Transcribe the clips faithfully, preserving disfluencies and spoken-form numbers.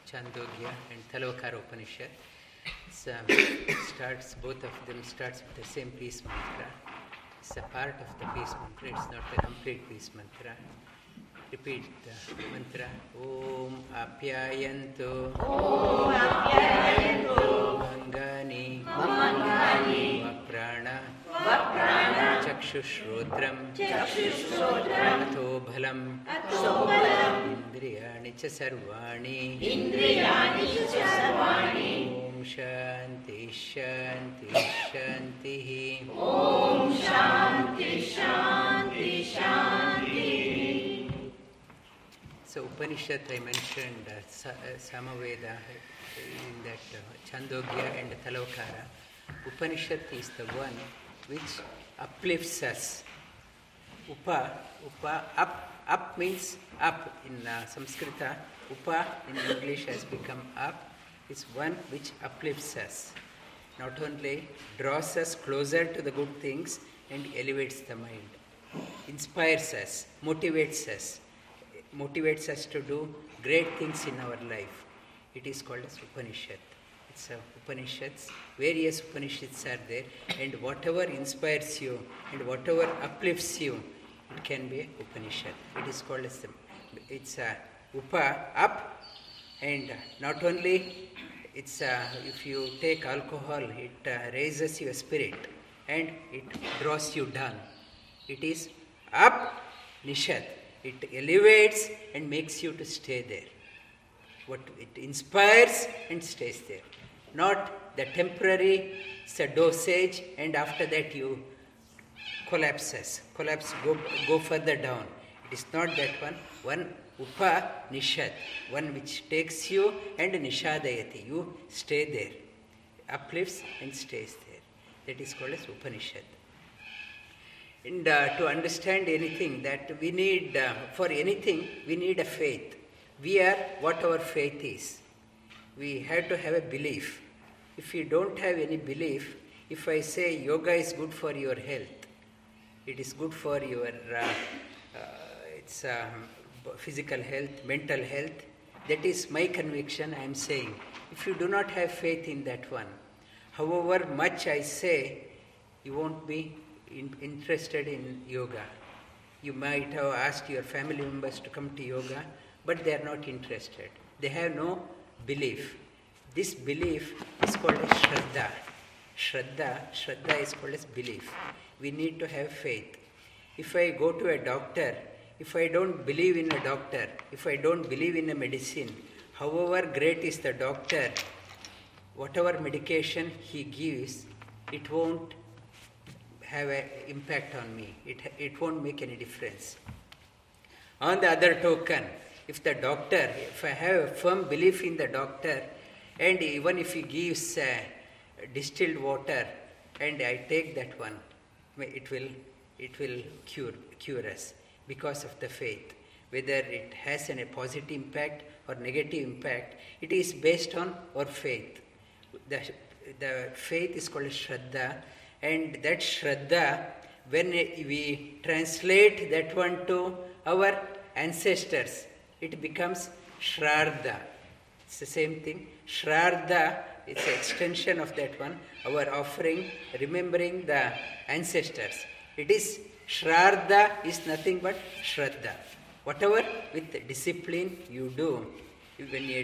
Chandogya and Talokara Upanishad. It's, um, starts, both of them starts with the same peace mantra. It's a part of the peace mantra, it's not a complete peace mantra. Repeat the mantra. Om Apyayantu Om Apyayantu Mangani Mangani Vaprana Vaprana Chakshushrotram Chakshushrotram Atho Bhalam Atho Bhalam Indriyani Cha Sarvani Indriyani Cha Sarvani Om Shanti Shanti Shanti Om Shanti Shanti Shanti. So Upanishad I mentioned uh, Sa- uh, Samaveda in that uh, Chandogya and Talokara. Upanishad is the one which uplifts us. Upa, upa, up, up means up in uh, Sanskrita. Upa in English has become up. It's one which uplifts us. Not only draws us closer to the good things and elevates the mind, inspires us, motivates us, motivates us to do great things in our life. It is called as Upanishad. It's a Upanishads. Various Upanishads are there, and whatever inspires you and whatever uplifts you, it can be a Upanishad. It is called as the, it's a Upa, up, and not only it's a, if you take alcohol, it uh, raises your spirit and it draws you down. It is up, Nishad. It elevates and makes you to stay there. What it inspires and stays there. Not the temporary, it's a dosage, and after that you collapses. Collapse, go, go further down. It is not that one. One upa nishad, one which takes you and nishadayati. You stay there. Uplifts and stays there. That is called as Upanishad. And uh, to understand anything, that we need, uh, for anything, we need a faith. We are what our faith is. We have to have a belief. If you don't have any belief, if I say yoga is good for your health, it is good for your uh, uh, it's um, physical health, mental health, that is my conviction I am saying. If you do not have faith in that one, however much I say, you won't be in, interested in yoga. You might have asked your family members to come to yoga, but they are not interested. They have no belief. This belief is called as Shraddha. Shraddha, Shraddha is called as belief. We need to have faith. If I go to a doctor, if I don't believe in a doctor, if I don't believe in a medicine, however great is the doctor, whatever medication he gives, it won't have an impact on me. It, it won't make any difference. On the other token, if the doctor, if I have a firm belief in the doctor, and even if he gives uh, distilled water, and I take that one, it will it will cure cure us because of the faith. Whether it has an, a positive impact or negative impact, it is based on our faith. The, the faith is called Shraddha, and that Shraddha, when we translate that one to our ancestors, it becomes Shraddha. It's the same thing. Shraddha, it's an extension of that one, our offering, remembering the ancestors. It is, Shraddha is nothing but Shraddha. Whatever with discipline you do, when it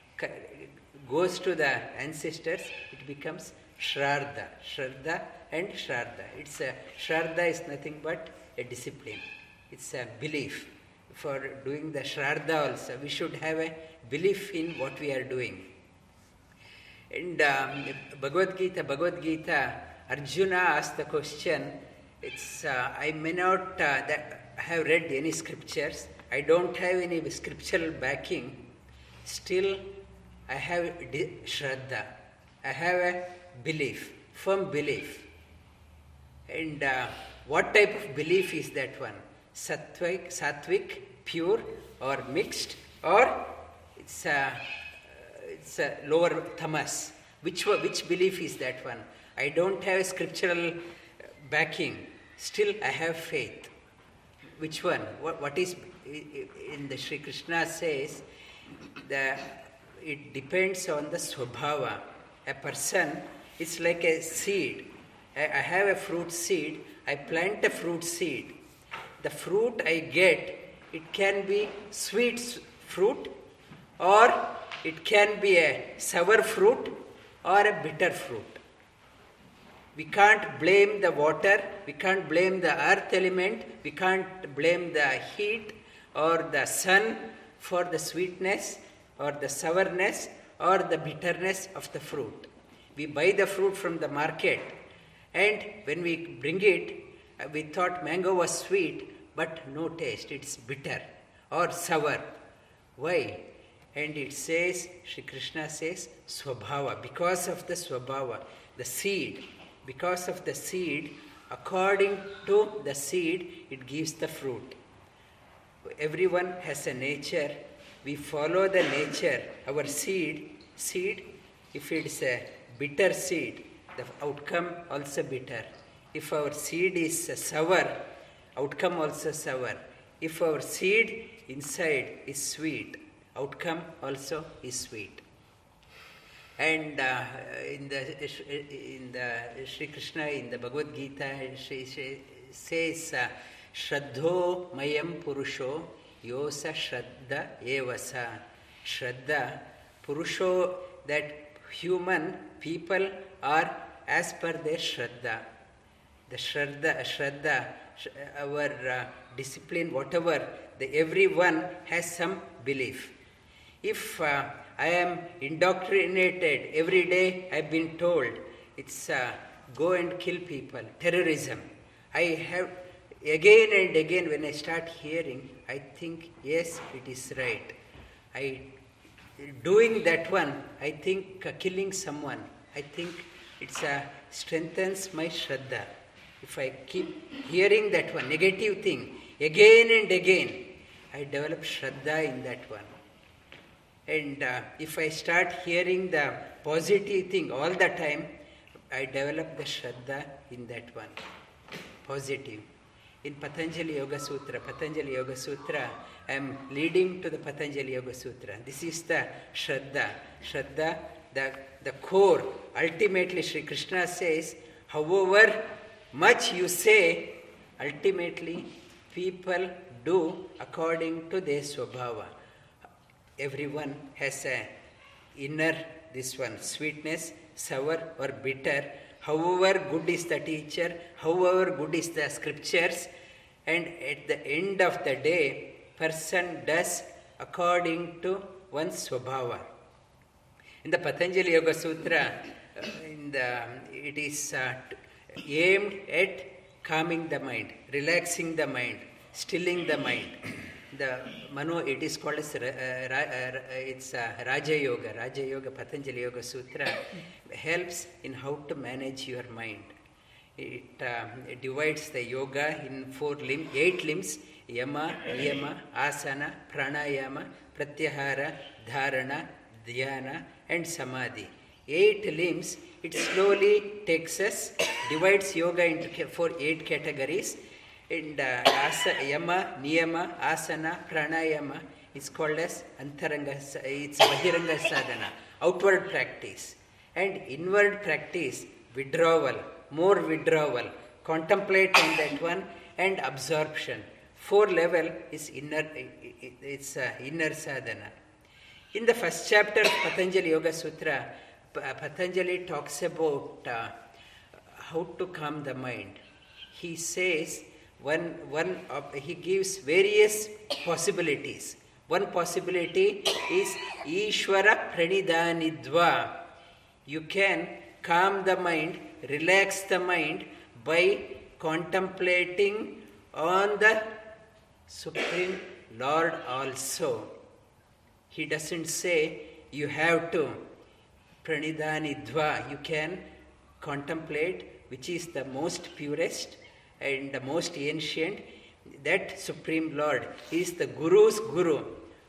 goes to the ancestors, it becomes Shraddha. Shraddha and Shraddha. It's a, Shraddha is nothing but a discipline. It's a belief. For doing the Shraddha also, we should have a belief in what we are doing. And um, Bhagavad Gita, Bhagavad Gita, Arjuna asked the question, it's, uh, I may not uh, that have read any scriptures, I don't have any scriptural backing, still I have di- Shraddha, I have a belief, firm belief. And uh, what type of belief is that one? Sattvic, sattvic, pure, or mixed, or it's a, it's a lower tamas. Which which belief is that one? I don't have a scriptural backing. Still, I have faith. Which one? What, what is in the Sri Krishna says the it depends on the swabhava. A person is like a seed. I, I have a fruit seed, I plant a fruit seed. The fruit I get, it can be sweet fruit, or it can be a sour fruit, or a bitter fruit. We can't blame the water, we can't blame the earth element, we can't blame the heat or the sun for the sweetness or the sourness or the bitterness of the fruit. We buy the fruit from the market, and when we bring it, we thought mango was sweet, but no taste, it's bitter or sour. Why? And it says, Shri Krishna says, swabhava, because of the swabhava, the seed, because of the seed, according to the seed, it gives the fruit. Everyone has a nature. We follow the nature. Our seed, seed, if it's a bitter seed, the outcome also bitter. If our seed is sour, outcome also sour. If our seed inside is sweet, outcome also is sweet. And uh, in the in the Sri Krishna, in the Bhagavad Gita, Shri, Shri says, uh, Shraddho mayam purusho yosa shraddha evasa. Shraddha, purusho, that human people are as per their shraddha. The shraddha, shraddha, our uh, discipline, whatever, the, everyone has some belief. If uh, I am indoctrinated, every day I have been told, it's uh, go and kill people, terrorism. I have, again and again when I start hearing, I think, yes, it is right. I, doing that one, I think uh, killing someone, I think it's uh, strengthens my shraddha. If I keep hearing that one, negative thing, again and again, I develop shraddha in that one. And uh, if I start hearing the positive thing all the time, I develop the shraddha in that one. Positive. In Patanjali Yoga Sutra, Patanjali Yoga Sutra, I am leading to the Patanjali Yoga Sutra. This is the shraddha. Shraddha, the, the core. Ultimately, Sri Krishna says, however much you say, ultimately people do according to their swabhava. Everyone has a inner, this one, sweetness, sour or bitter. However good is the teacher, however good is the scriptures, and at the end of the day, person does according to one's swabhava. In the Patanjali Yoga Sutra, in the, it is uh, aimed at calming the mind, relaxing the mind, stilling the mind. The Mano, it is called as, uh, uh, it's uh, Raja Yoga. Raja Yoga, Patanjali Yoga Sutra helps in how to manage your mind. It, uh, it divides the yoga in four limbs, eight limbs: Yama, Niyama, Asana, Pranayama, Pratyahara, Dharana, Dhyana, and Samadhi. Eight limbs. It slowly takes us, divides yoga into for eight categories. And uh, asa, Yama, Niyama, Asana, Pranayama is called as Antaranga, it's Bahiranga Sadhana, outward practice. And inward practice, withdrawal, more withdrawal, contemplate on that one, and absorption. Four level is inner, it's uh, inner sadhana. In the first chapter of Patanjali Yoga Sutra, Patanjali talks about uh, how to calm the mind. He says, One, one of, he gives various possibilities. One possibility is Ishvara Pranidhanidva. You can calm the mind, relax the mind by contemplating on the Supreme Lord also. He doesn't say you have to. Pranidhanidva, you can contemplate which is the most purest and the most ancient, that Supreme Lord. He is the Guru's Guru.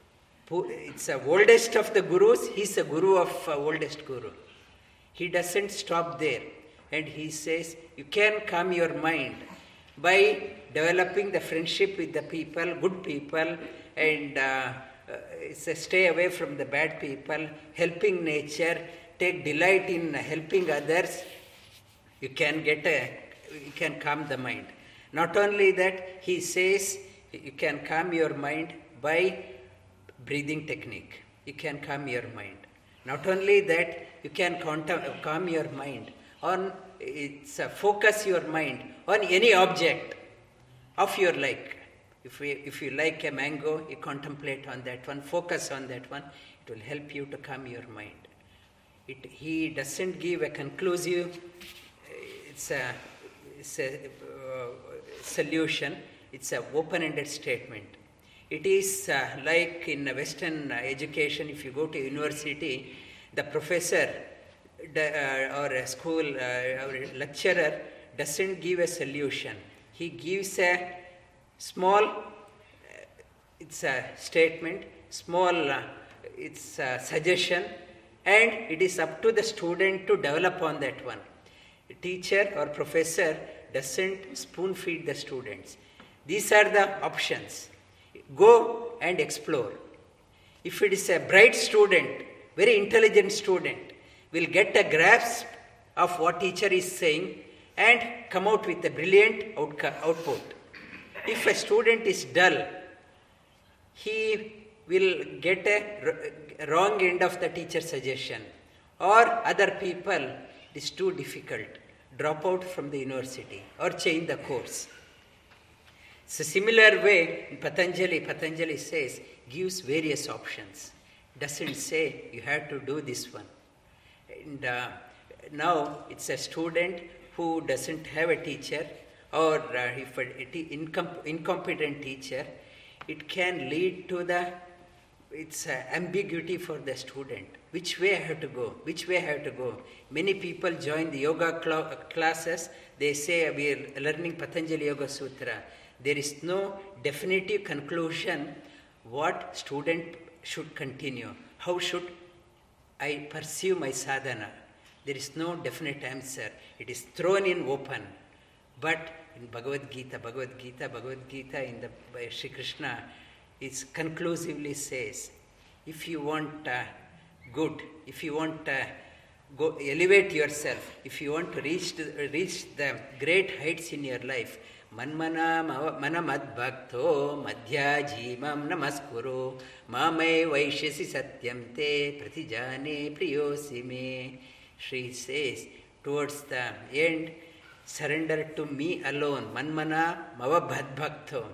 It's the oldest of the Gurus, he is the Guru of uh, oldest Guru. He doesn't stop there. And he says, you can calm your mind by developing the friendship with the people, good people, and uh, it's a stay away from the bad people, helping nature, take delight in helping others, you can get a, you can calm the mind. Not only that, he says you can calm your mind by breathing technique. You can calm your mind. Not only that, you can calm your mind on, it's a focus your mind on any object of your like. If, we, if you like a mango, you contemplate on that one, focus on that one, it will help you to calm your mind. It, he doesn't give a conclusive, it's a, it's a uh, solution, it's an open-ended statement. It is uh, like in Western education, if you go to university, the professor the, uh, or a school uh, or a lecturer doesn't give a solution. He gives a small, uh, it's a statement, small, uh, it's a suggestion, and it is up to the student to develop on that one. A teacher or professor doesn't spoon feed the students. These are the options. Go and explore. If it is a bright student, very intelligent student, will get a grasp of what teacher is saying and come out with a brilliant output. If a student is dull, he will get a wrong end of the teacher's suggestion, or other people, it is too difficult, drop out from the university or change the course. It's a similar way in Patanjali. Patanjali says, gives various options. Doesn't say you have to do this one. And uh, now it's a student who doesn't have a teacher, or uh, if an incom- incompetent teacher, it can lead to the, it's uh, ambiguity for the student. Which way I have to go? Which way I have to go? Many people join the yoga cl- classes. They say we are learning Patanjali Yoga Sutra. There is no definitive conclusion what student should continue. How should I pursue my sadhana? There is no definite answer. It is thrown in open. But in Bhagavad Gita, Bhagavad Gita, Bhagavad Gita, in the by Sri Krishna, it conclusively says, if you want uh, good, if you want uh, go elevate yourself, if you want to reach to, reach the great heights in your life, Manmana manamad bhakto madhya jimam namaskuru mamai vaishyasi satyam te pratijane priyosi me. She says, towards the end, surrender to me alone. Manmana mavabhad bhakto.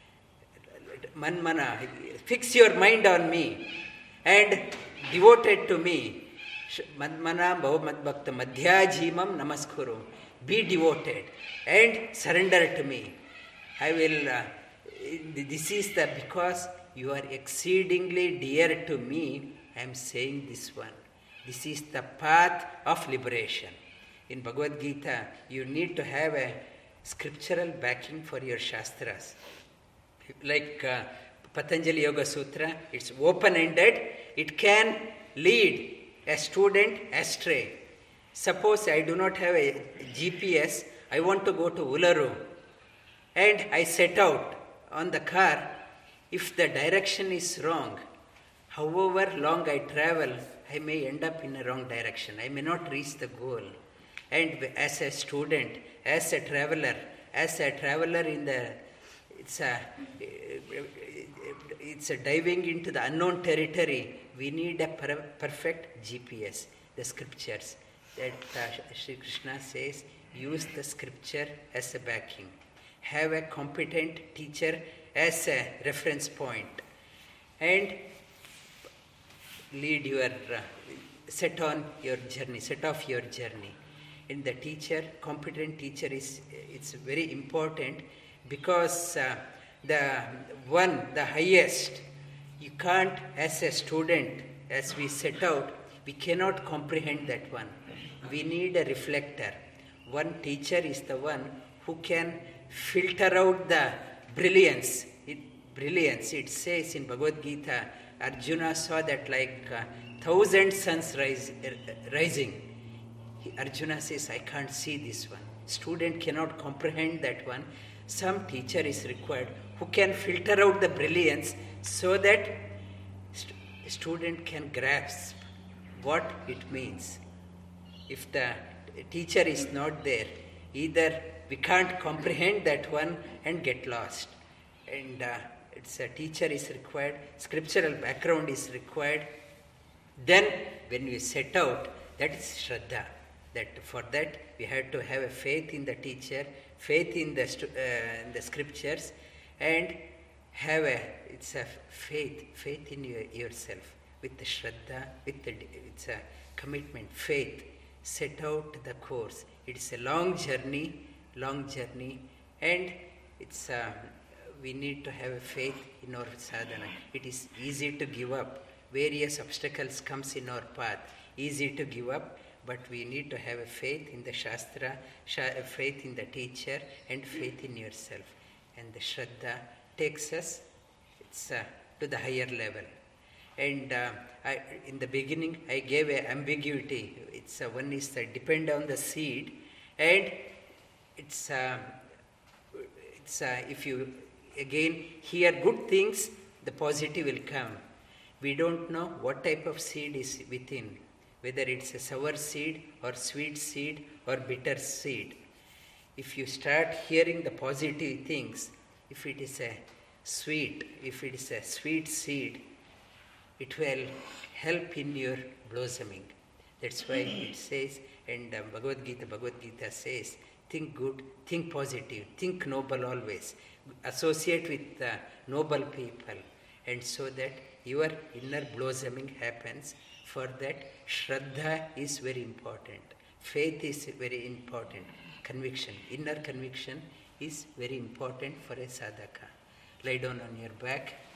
Manmana, fix your mind on me and devoted to me. Manmana mavabhad bhakto madhya jimam namaskuru. Be devoted and surrender to me. I will, uh, this is the, because you are exceedingly dear to me, I am saying this one. This is the path of liberation. In Bhagavad Gita, you need to have a scriptural backing for your Shastras. Like uh, Patanjali Yoga Sutra, it's open-ended. It can lead a student astray. Suppose I do not have a G P S, I want to go to Uluru, and I set out on the car. If the direction is wrong, however long I travel, I may end up in a wrong direction. I may not reach the goal. And as a student, as a traveler, as a traveler in the, it's a, it's a diving into the unknown territory, we need a per- perfect G P S, the scriptures. That uh, Sri Krishna says, use the scripture as a backing. Have a competent teacher as a reference point. And lead your, uh, set on your journey, set off your journey. And the teacher, competent teacher is, it's very important because uh, the one, the highest, you can't, as a student, as we set out, we cannot comprehend that one. We need a reflector. One teacher is the one who can filter out the brilliance. It, brilliance, it says in Bhagavad Gita, Arjuna saw that like uh, thousand suns rise, uh, rising. He, Arjuna says, I can't see this one. Student cannot comprehend that one. Some teacher is required who can filter out the brilliance so that a student can grasp what it means. If the teacher is not there, either we can't comprehend that one and get lost. And uh, it's a teacher is required, scriptural background is required. Then when we set out, that is Shraddha. That for that we have to have a faith in the teacher, faith in the, stu- uh, in the scriptures, and have a, it's a faith, faith in your, yourself, with the Shraddha, with the, it's a commitment, faith, set out the course. It's a long journey, long journey, and it's a, we need to have a faith in our sadhana. It is easy to give up. Various obstacles comes in our path, easy to give up, but we need to have a faith in the Shastra, faith in the teacher, and faith in yourself. And the Shraddha takes us it's, uh, to the higher level. And uh, I, in the beginning, I gave an ambiguity. It's uh, one is uh, depend on the seed, and it's uh, it's uh, if you again hear good things, the positive will come. We don't know what type of seed is within, whether it's a sour seed or sweet seed or bitter seed. If you start hearing the positive things, if it is a sweet, if it is a sweet seed, it will help in your blossoming. That's why it says, and um, Bhagavad Gita, Bhagavad Gita says, think good, think positive, think noble always. Associate with uh, noble people, and so that your inner blossoming happens. For that, Shraddha is very important. Faith is very important. Conviction, inner conviction is very important for a sadhaka. Lie down on your back.